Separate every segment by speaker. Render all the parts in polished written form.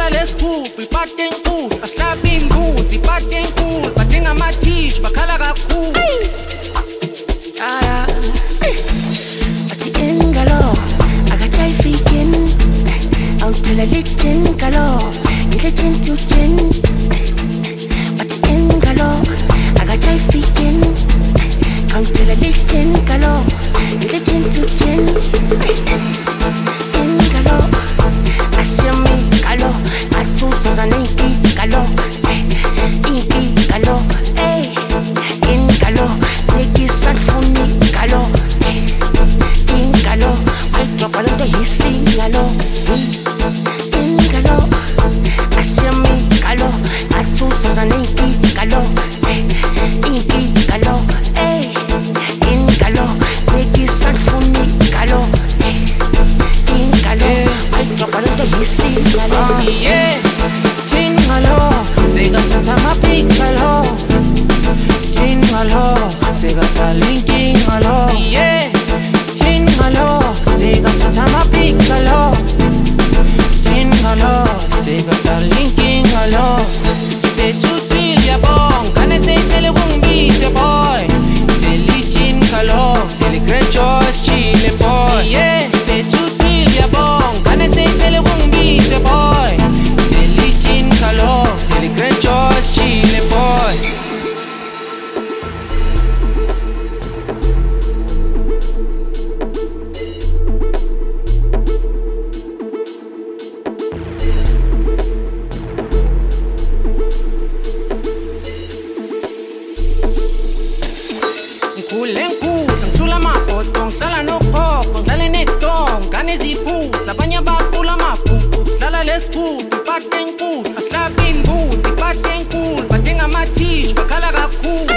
Speaker 1: Sala lesigubhu ipati enkulu, bahlaba imbuzi ipati enkulu, badinga amathishu bakhala kakhulu.
Speaker 2: Ati ingalo, akachai fikin, autela lichen galo, lichen to chin. Ati ingalo, akachai fikin, autela lichen galo, lichen to chin. Ingalo, asyami galo, atu sazaniki galo, inki galo, ingalo, niki satfuni galo. Ingalo, I drop a little hissing galo. Ingalo, asyami galo, atu sazaniki galo, inki galo, ingalo, niki satfuni galo. Ingalo, I drop a little hissing galo.
Speaker 1: Yeah, tingalo, sega tata mapikalo, tingalo, sega talinking alo. Yeah, tingalo, sega tata mapikalo, tingalo, sega talinking alo. Betutil ya bong, kane say tele wong beat boy, tele tingalo, tele great choice chile boy. Yeah, betutil ya bong, kane say tele wong beat boy, tele tingalo, tele great choice chile boy. Ngikhule ngisula amagodo ngihlala nokhokho ngihlale next door ngane ziphuza abanye baqula amagugu dlala lesigubhu ipati enkulu bahlaba imbuzi ipati enkulu badinga amathishu bakhala kakhulu.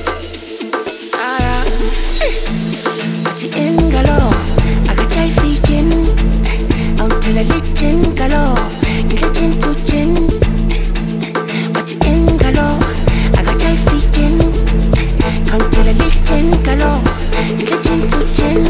Speaker 2: Ati ingalo, akachai fikin, autela lichen galo, lichen to chin. Ati ingalo, akachai fikin, autela lichen galo, lichen to chin.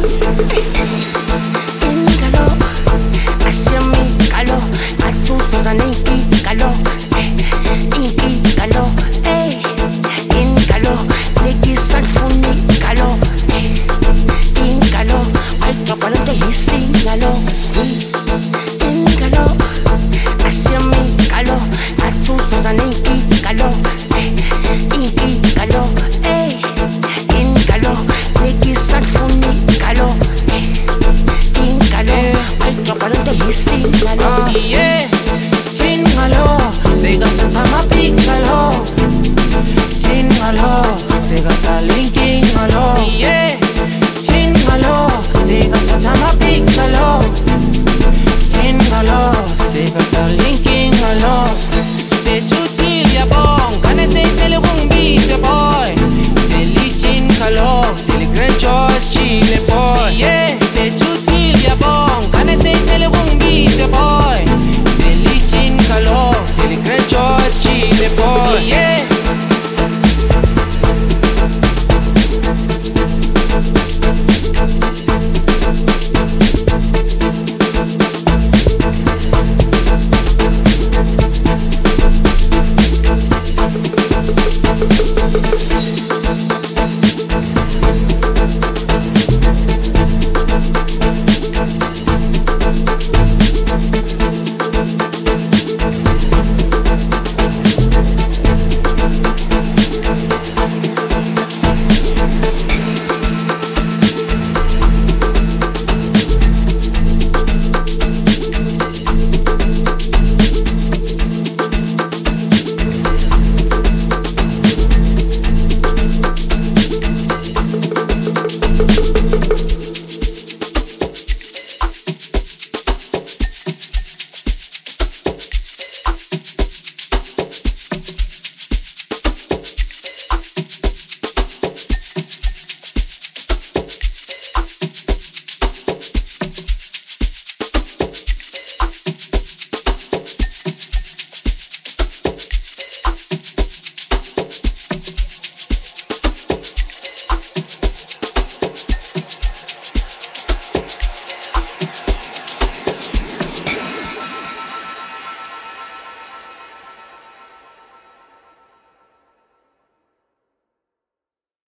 Speaker 2: Ingalo, asyami galo, atu sazaniki galo, inki galo, ingalo, niki satfuni galo. Ingalo, I drop a little hissing galo. Ingalo, asyami galo, atu sazaniki galo, inki galo, ingalo, niki satfuni galo. Ingalo, I drop a little hissing galo.
Speaker 1: Yeah.